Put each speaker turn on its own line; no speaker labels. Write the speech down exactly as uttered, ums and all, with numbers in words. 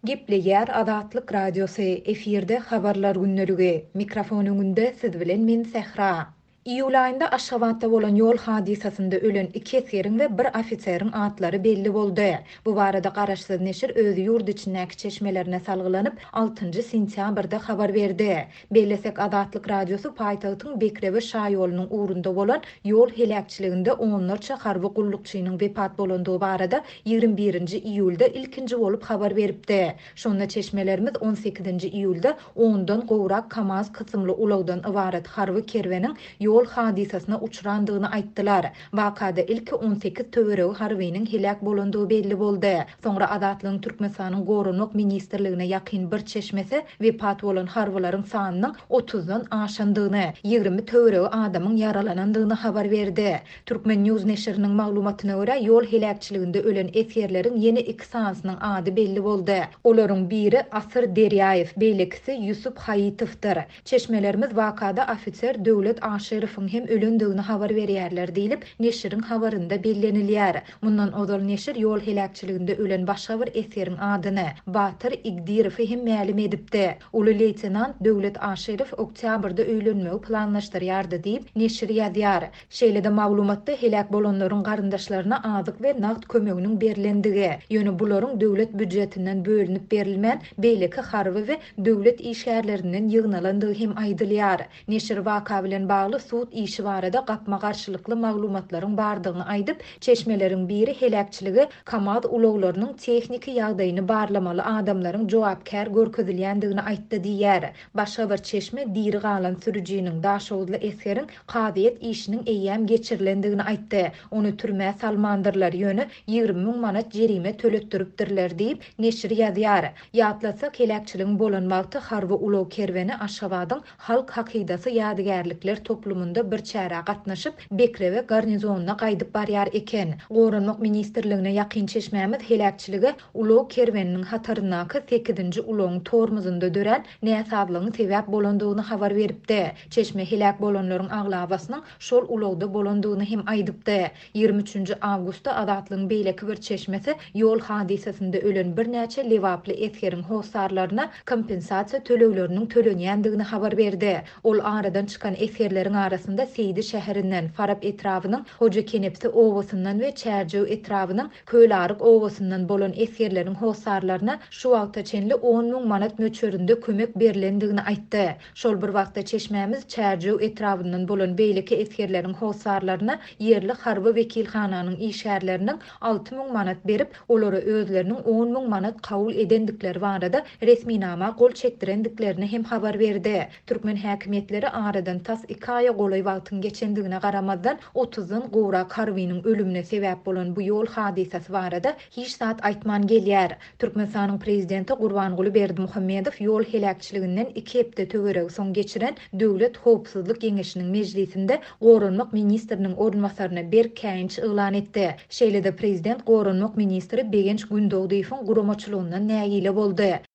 Gepleýär Azatlyk Radiosy efirde habarlar günneligi. Mikrofon öňünde siz bilen men Sehra. İýul aýynda Aşgabatda bolan ýol hadisasynda ölen iki eseriň we bir ofiseriň atlary belli boldy. Bu barada garaşsyz neşir özü ýurt içindäki çeşmelerine salgylanyp altynjy sentýabrda habar berdi. Bellesek Azatlyk Radiosu paýtagtyň Bekrewe şaý ýolunyň ugrunda bolan ýol helakçyliginde onlarça harby gullukçynyň wepat bolandygy barada ýygrimi birinji iýulda ilkinji bolup habar beripdi. Şonda çeşmelerimiz on sekizinji iýulda ondan gowrak Kamaz kysymly ulagdan ibaret harby kerweniň ýol hadisasyna uçrandygyny aýtdylar. Wakada ilki on sekiz töweregi harbynyň helak bolandygy belli boldy. Soňra Azatlygyň Türkmenistanyň Gorunluk ministrligine ýakyn bir çeşmesi wepat bolan harbylaryň sanynyň otuzdan aşandygyny, ýygrimi töweregi adamyň yaralanandygyny habar berdi. Türkmen News neşriniň maglumatyna görä ýol helakçyliginde ölen eserleriň ýeni iki sanasynyň ady belli boldy. Olaryň biri Asyr Derýaýew, beýlekisi Ýusup Haýytowdyr. Çeşmelerimiz wakada ofiser Döwlet Aşyryň hem ölendigini habar berýärler diýilip, neşriň habarynda bellenilýär. Mundan ozal neşir ýol helakçyliginde ölen başga bir eseriň adyny Batyr Igdirow hem ma'lum edipdi. Uly leytenant Döwlet Aşyryň oktýabrda öýlenmegi planlaşdyrýardy diýip neşir ýazýar. Şeýle-de maglumatda helak bolanlaryň garyndaşlaryna azyk we nagd kömeginiň berilendigi, ýöne bularyň döwlet büdjetinden bölünip berilmän beýleki harby we döwlet işgärlerinden ýygnalandygy hem aýdylýar. Neşir waka bilen bagly sud işi barada gapma garşylykly maglumatlaryň bardygyny aýdyp, çeşmeleriň biri helakçyligi Kamaz ulaglarynyň tehnik ýagdaýyny barlamaly adamlaryň jogapkär görkezilýändigini aýtdy diýär. Başga bir çeşme diri galan sürüjiniň daşowly eseriň kadyet işiniň eýýäm geçirilendigini aýtdy. Onu türmä salmandyrlar ýöne ýygrimi ming manat jerime töletdiripdirler diýip neşir ýazýar. Ýatlasak helakçylygyň bolan wagty harby ulag kerweni Aşgabatyň halk hakydasy ýadygärlikler toplumunda bir çäre gatnaşyp Bekrewe garnizonuna gaýdyp barýar eken. Gorunluk ministrligine ýakyn çeşmämiz helakçyligi ulag kerweniniň hatarynaky sekizinji ulagyň tormuzunda dören näsadylygyň sebäp bolandygyny habar beripdi. Çeşme helak bolanlaryň aglabasynyň şol ulagda bolandygyny hem aýdypdy. ýygrimi üçünji awgustda Azatlygyň beýleki bir çeşmesi ýol hadisasynda ölen bir näçe lewaply eskeriň howsarlaryna kompensasiýa tölegleriniň tölenýändigini habar berdi. Ol aradan çykan eskerleriň arasynda Seydi şäherinden Farap etrawynyň Hoja Kenepsi owasyndan we Çärjew etrawynyň Köýlaryk owasyndan bolan eskerleriň howsarlaryna şu wagta çenli on ming manat möçberinde kömek berilendigini aýtdy. Şol bir wagtda çeşmämiz Çärjew etrawyndan bolan beýleki eskerleriň howsarlaryna ýerli harby wekilhananyň işgärleriniň alty ming manat berip, olara özleriniň on ming manat kabul edendikleri barada resminama gol çekdirendiklerini hem habar berdi. Türkmen häkimetleri aradan tas iki aýa golay wagtyň geçendigine garamazdan otuzdan gowrak harbynyň ölümine sebäp bolan bu ýol hadisasy barada hiç zat aýtman gelýär. Türkmenistanyň prezidenti Gurbanguly Berdimuhammedow ýol helakçylygynyň iki hepde töweregi soň geçiren Döwlet Howpsuzlyk Geňeşiniň mejlisinde Gorunluk ministriniň ornwasaryna Berk Käýinç ýylan etdi. Şeýle-de prezident Gorunluk ministri Begenç Gündoğduýewiň guramaçylygyndan nägile boldy.